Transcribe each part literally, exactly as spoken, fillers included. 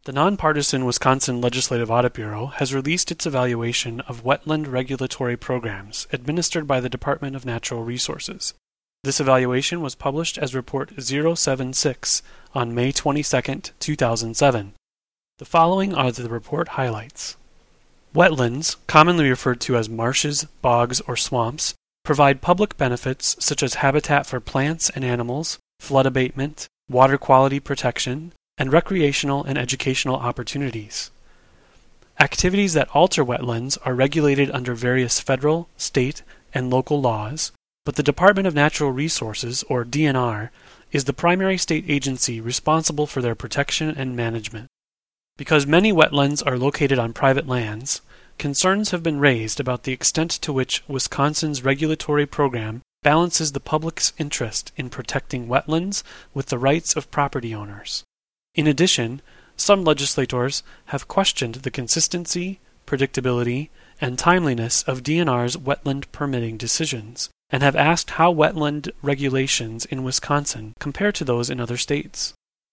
The nonpartisan Wisconsin Legislative Audit Bureau has released its evaluation of wetland regulatory programs administered by the Department of Natural Resources. This evaluation was published as Report zero seven six on May twenty-second, two thousand seven. The following are the report highlights. Wetlands, commonly referred to as marshes, bogs, or swamps, provide public benefits such as habitat for plants and animals, flood abatement, water quality protection, and recreational and educational opportunities. Activities that alter wetlands are regulated under various federal, state, and local laws, but the Department of Natural Resources, or D N R, is the primary state agency responsible for their protection and management. Because many wetlands are located on private lands, concerns have been raised about the extent to which Wisconsin's regulatory program balances the public's interest in protecting wetlands with the rights of property owners. In addition, some legislators have questioned the consistency, predictability, and timeliness of D N R's wetland permitting decisions, and have asked how wetland regulations in Wisconsin compare to those in other states.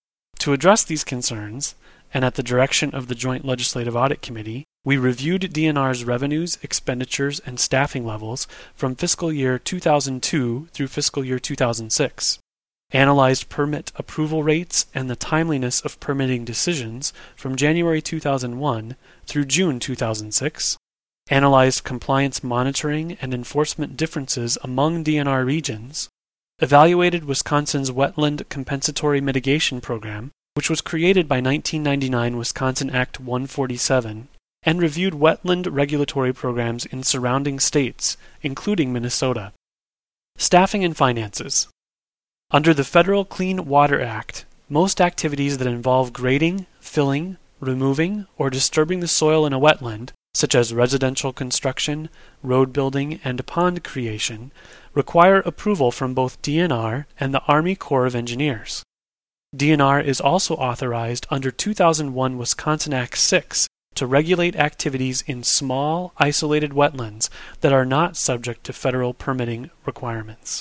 To address these concerns, and at the direction of the Joint Legislative Audit Committee, we reviewed D N R's revenues, expenditures, and staffing levels from fiscal year two thousand two through fiscal year two thousand six. Analyzed permit approval rates and the timeliness of permitting decisions from January two thousand one through June two thousand six, analyzed compliance monitoring and enforcement differences among D N R regions, evaluated Wisconsin's Wetland Compensatory Mitigation Program, which was created by nineteen ninety-nine Wisconsin Act one forty-seven, and reviewed wetland regulatory programs in surrounding states, including Minnesota. Staffing and finances. Under the Federal Clean Water Act, most activities that involve grading, filling, removing, or disturbing the soil in a wetland, such as residential construction, road building, and pond creation, require approval from both D N R and the Army Corps of Engineers. D N R is also authorized under two thousand one Wisconsin Act six to regulate activities in small, isolated wetlands that are not subject to federal permitting requirements.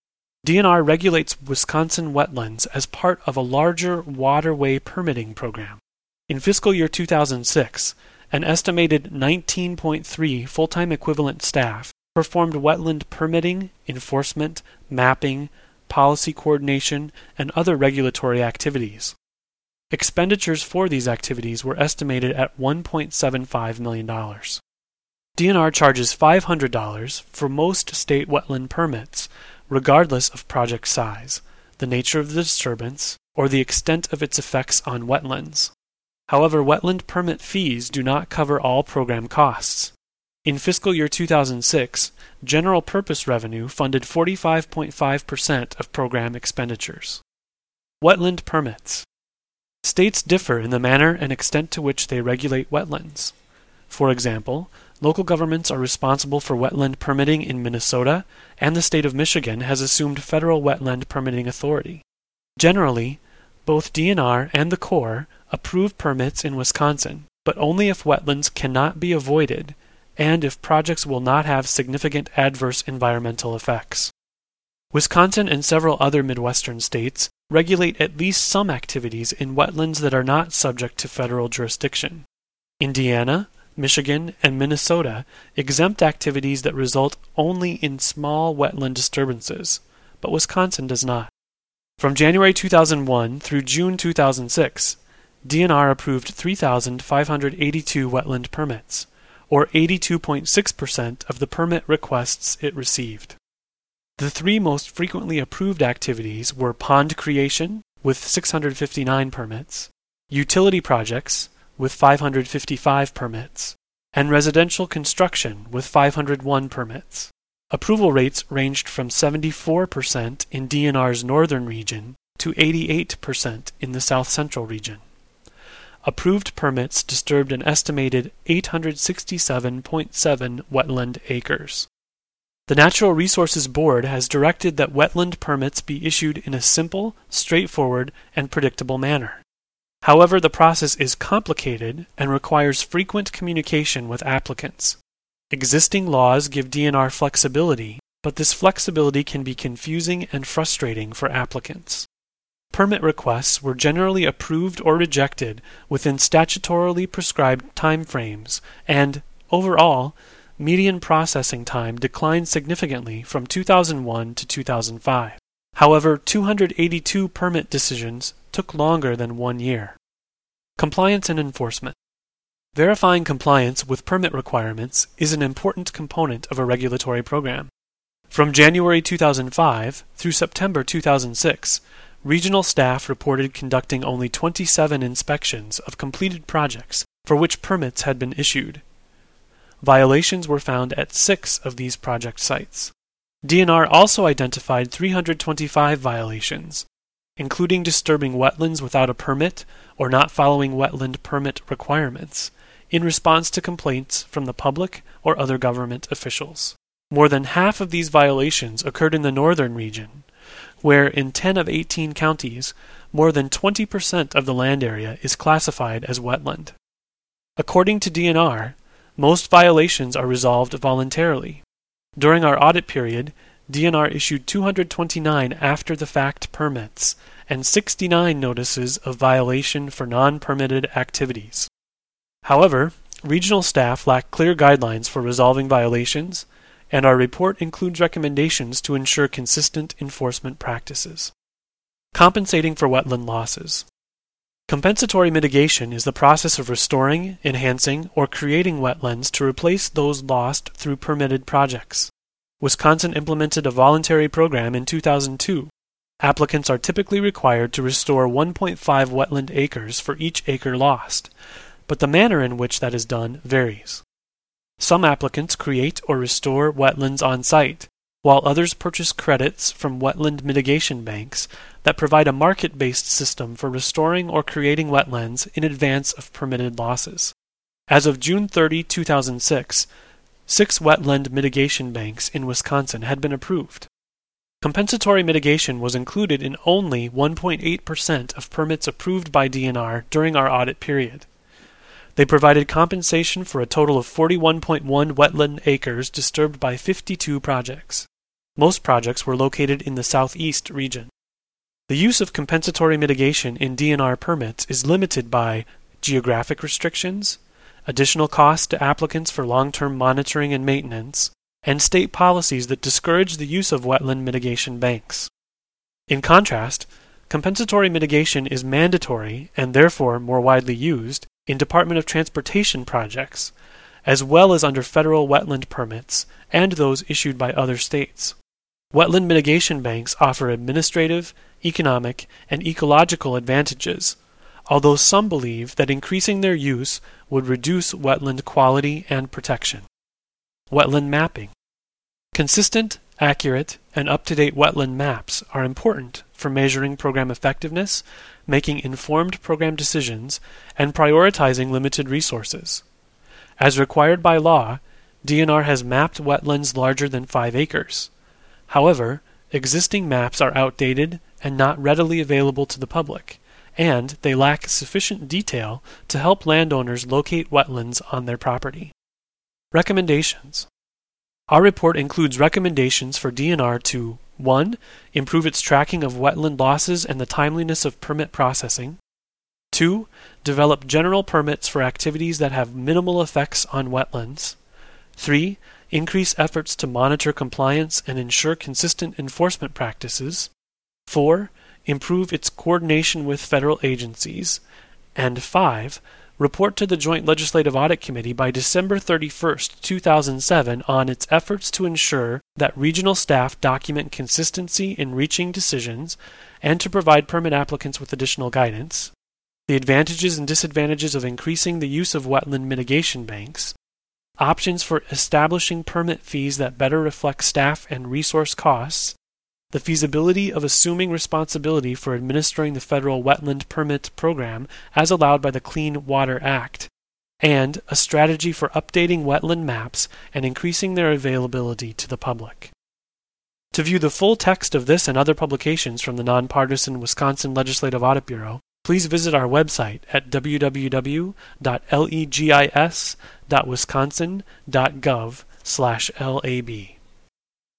D N R regulates Wisconsin wetlands as part of a larger waterway permitting program. In fiscal year two thousand six, an estimated nineteen point three full-time equivalent staff performed wetland permitting, enforcement, mapping, policy coordination, and other regulatory activities. Expenditures for these activities were estimated at one point seven five million dollars. D N R charges five hundred dollars for most state wetland permits, regardless of project size, the nature of the disturbance, or the extent of its effects on wetlands. However, wetland permit fees do not cover all program costs. In fiscal year two thousand six, general purpose revenue funded forty-five point five percent of program expenditures. Wetland permits. States differ in the manner and extent to which they regulate wetlands. For example, local governments are responsible for wetland permitting in Minnesota, and the state of Michigan has assumed federal wetland permitting authority. Generally, both D N R and the Corps approve permits in Wisconsin, but only if wetlands cannot be avoided and if projects will not have significant adverse environmental effects. Wisconsin and several other Midwestern states regulate at least some activities in wetlands that are not subject to federal jurisdiction. Indiana, Michigan, and Minnesota exempt activities that result only in small wetland disturbances, but Wisconsin does not. From January two thousand one through June two thousand six, D N R approved three thousand five hundred eighty-two wetland permits, or eighty-two point six percent of the permit requests it received. The three most frequently approved activities were pond creation, with six hundred fifty-nine permits, utility projects, with five hundred fifty-five permits, and residential construction with five hundred one permits. Approval rates ranged from seventy-four percent in D N R's northern region to eighty-eight percent in the south central region. Approved permits disturbed an estimated eight hundred sixty-seven point seven wetland acres. The Natural Resources Board has directed that wetland permits be issued in a simple, straightforward, and predictable manner. However, the process is complicated and requires frequent communication with applicants. Existing laws give D N R flexibility, but this flexibility can be confusing and frustrating for applicants. permit requests were generally approved or rejected within statutorily prescribed timeframes, and, overall, median processing time declined significantly from two thousand one to two thousand five. However, two hundred eighty-two permit decisions took longer than one year. Compliance and enforcement. Verifying compliance with permit requirements is an important component of a regulatory program. From January two thousand five through September two thousand six, regional staff reported conducting only twenty-seven inspections of completed projects for which permits had been issued. Violations were found at six of these project sites. D N R also identified three hundred twenty-five violations, including disturbing wetlands without a permit or not following wetland permit requirements, in response to complaints from the public or other government officials. More than half of these violations occurred in the northern region, where in ten of eighteen counties, more than twenty percent of the land area is classified as wetland. According to D N R, most violations are resolved voluntarily. During our audit period, D N R issued two hundred twenty-nine after-the-fact permits and sixty-nine notices of violation for non-permitted activities. However, regional staff lack clear guidelines for resolving violations, and our report includes recommendations to ensure consistent enforcement practices. Compensating for wetland losses. Compensatory mitigation is the process of restoring, enhancing, or creating wetlands to replace those lost through permitted projects. Wisconsin implemented a voluntary program in two thousand two. Applicants are typically required to restore one point five wetland acres for each acre lost, but the manner in which that is done varies. Some applicants create or restore wetlands on site, while others purchase credits from wetland mitigation banks that provide a market-based system for restoring or creating wetlands in advance of permitted losses. As of June thirtieth, two thousand six, six wetland mitigation banks in Wisconsin had been approved. Compensatory mitigation was included in only one point eight percent of permits approved by D N R during our audit period. They provided compensation for a total of forty-one point one wetland acres disturbed by fifty-two projects. Most projects were located in the southeast region. The use of compensatory mitigation in D N R permits is limited by geographic restrictions, additional costs to applicants for long-term monitoring and maintenance, and state policies that discourage the use of wetland mitigation banks. In contrast, compensatory mitigation is mandatory and therefore more widely used in Department of Transportation projects, as well as under federal wetland permits and those issued by other states. Wetland mitigation banks offer administrative, economic, and ecological advantages, although some believe that increasing their use would reduce wetland quality and protection. Wetland mapping. Consistent, accurate, and up-to-date wetland maps are important for measuring program effectiveness, making informed program decisions, and prioritizing limited resources. As required by law, D N R has mapped wetlands larger than five acres. However, existing maps are outdated and not readily available to the public, and they lack sufficient detail to help landowners locate wetlands on their property. Recommendations. Our report includes recommendations for D N R to one. Improve its tracking of wetland losses and the timeliness of permit processing. two. Develop general permits for activities that have minimal effects on wetlands. three. Increase efforts to monitor compliance and ensure consistent enforcement practices. four. Improve its coordination with federal agencies. And five. Report to the Joint Legislative Audit Committee by December thirty-first, two thousand seven on its efforts to ensure that regional staff document consistency in reaching decisions and to provide permit applicants with additional guidance, the advantages and disadvantages of increasing the use of wetland mitigation banks, options for establishing permit fees that better reflect staff and resource costs, the feasibility of assuming responsibility for administering the federal wetland permit program as allowed by the Clean Water Act, and a strategy for updating wetland maps and increasing their availability to the public. To view the full text of this and other publications from the Nonpartisan Wisconsin Legislative Audit Bureau, please visit our website at w w w dot legis dot wisconsin dot gov slash lab.